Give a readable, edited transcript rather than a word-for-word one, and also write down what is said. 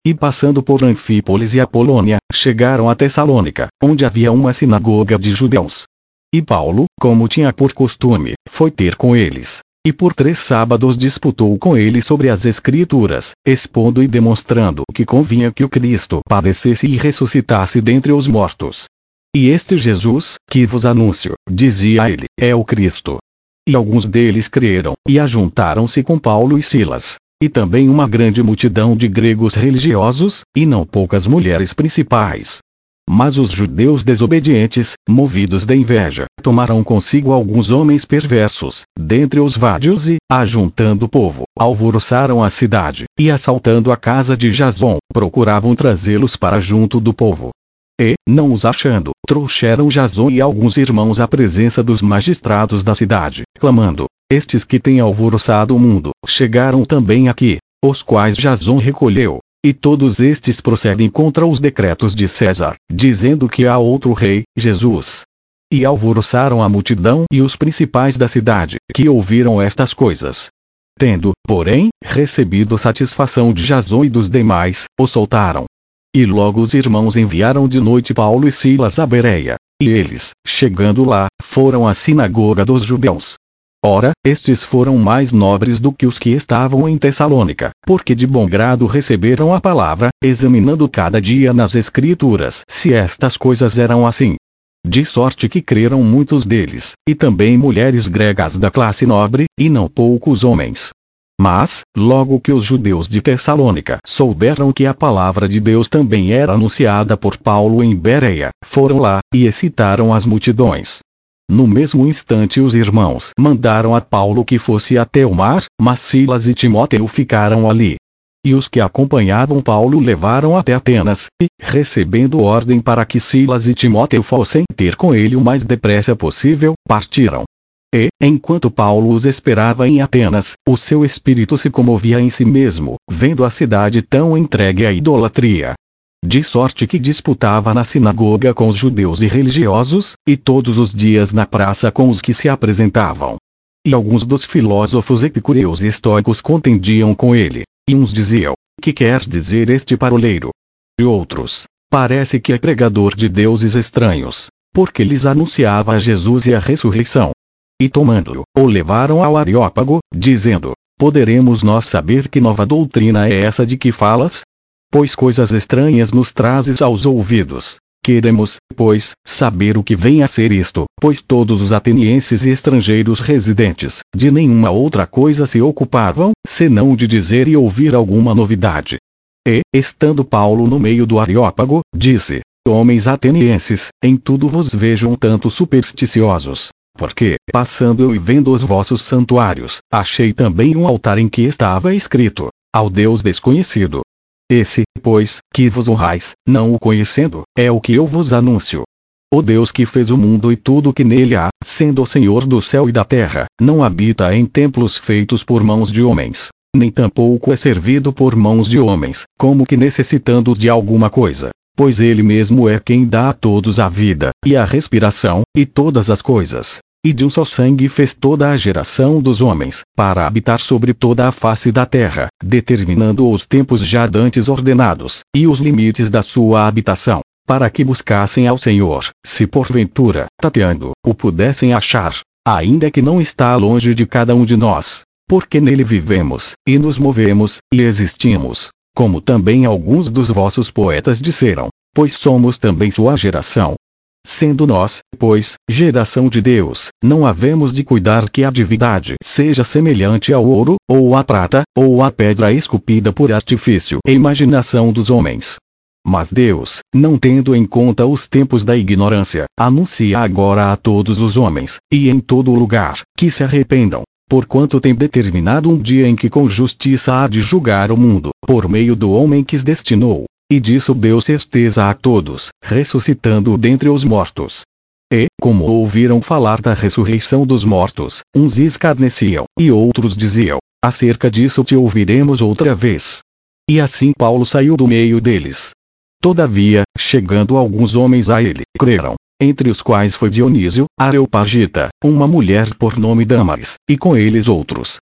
E passando por Anfípolis e Apolônia, chegaram a Tessalônica, onde havia uma sinagoga de judeus. E Paulo, como tinha por costume, foi ter com eles. E por 3 sábados disputou com eles sobre as Escrituras, expondo e demonstrando que convinha que o Cristo padecesse e ressuscitasse dentre os mortos. E este Jesus, que vos anuncio, dizia ele, é o Cristo. E alguns deles creram, e ajuntaram-se com Paulo e Silas. E também uma grande multidão de gregos religiosos, e não poucas mulheres principais. Mas os judeus desobedientes, movidos de inveja, tomaram consigo alguns homens perversos, dentre os vádios e, ajuntando o povo, alvoroçaram a cidade, e assaltando a casa de Jasão, procuravam trazê-los para junto do povo. E, não os achando, trouxeram Jasão e alguns irmãos à presença dos magistrados da cidade, clamando: estes que têm alvoroçado o mundo, chegaram também aqui, os quais Jasão recolheu. E todos estes procedem contra os decretos de César, dizendo que há outro rei, Jesus. E alvoroçaram a multidão e os principais da cidade, que ouviram estas coisas. Tendo, porém, recebido satisfação de Jasão e dos demais, o soltaram. E logo os irmãos enviaram de noite Paulo e Silas a Bereia. E eles, chegando lá, foram à sinagoga dos judeus. Ora, estes foram mais nobres do que os que estavam em Tessalônica, porque de bom grado receberam a palavra, examinando cada dia nas Escrituras se estas coisas eram assim. De sorte que creram muitos deles, e também mulheres gregas da classe nobre, e não poucos homens. Mas, logo que os judeus de Tessalônica souberam que a palavra de Deus também era anunciada por Paulo em Bereia, foram lá, e excitaram as multidões. No mesmo instante os irmãos mandaram a Paulo que fosse até o mar, mas Silas e Timóteo ficaram ali. E os que acompanhavam Paulo levaram até Atenas, e, recebendo ordem para que Silas e Timóteo fossem ter com ele o mais depressa possível, partiram. E, enquanto Paulo os esperava em Atenas, o seu espírito se comovia em si mesmo, vendo a cidade tão entregue à idolatria. De sorte que disputava na sinagoga com os judeus e religiosos, e todos os dias na praça com os que se apresentavam. E alguns dos filósofos epicureus e estoicos contendiam com ele, e uns diziam: que quer dizer este paroleiro? E outros: parece que é pregador de deuses estranhos, porque lhes anunciava a Jesus e a ressurreição. E tomando-o, o levaram ao Areópago, dizendo: poderemos nós saber que nova doutrina é essa de que falas? Pois coisas estranhas nos trazes aos ouvidos. Queremos, pois, saber o que vem a ser isto, pois todos os atenienses e estrangeiros residentes, de nenhuma outra coisa se ocupavam, senão de dizer e ouvir alguma novidade. E, estando Paulo no meio do Areópago, disse: homens atenienses, em tudo vos vejo um tanto supersticiosos. Porque, passando eu e vendo os vossos santuários, achei também um altar em que estava escrito: ao Deus desconhecido. Esse, pois, que vos honrais, não o conhecendo, é o que eu vos anuncio. O Deus que fez o mundo e tudo o que nele há, sendo o Senhor do céu e da terra, não habita em templos feitos por mãos de homens, nem tampouco é servido por mãos de homens, como que necessitando de alguma coisa, pois ele mesmo é quem dá a todos a vida, e a respiração, e todas as coisas. E de um só sangue fez toda a geração dos homens, para habitar sobre toda a face da terra, determinando os tempos já dantes ordenados, e os limites da sua habitação, para que buscassem ao Senhor, se porventura, tateando, o pudessem achar, ainda que não está longe de cada um de nós, porque nele vivemos, e nos movemos, e existimos, como também alguns dos vossos poetas disseram, pois somos também sua geração. Sendo nós, pois, geração de Deus, não havemos de cuidar que a divindade seja semelhante ao ouro, ou à prata, ou à pedra esculpida por artifício e imaginação dos homens. Mas Deus, não tendo em conta os tempos da ignorância, anuncia agora a todos os homens, e em todo lugar, que se arrependam, porquanto tem determinado um dia em que com justiça há de julgar o mundo, por meio do homem que destinou. E disso deu certeza a todos, ressuscitando-o dentre os mortos. E, como ouviram falar da ressurreição dos mortos, uns escarneciam, e outros diziam: acerca disso te ouviremos outra vez. E assim Paulo saiu do meio deles. Todavia, chegando alguns homens a ele, creram, entre os quais foi Dionísio, Areopagita, uma mulher por nome Dâmaris, e com eles outros,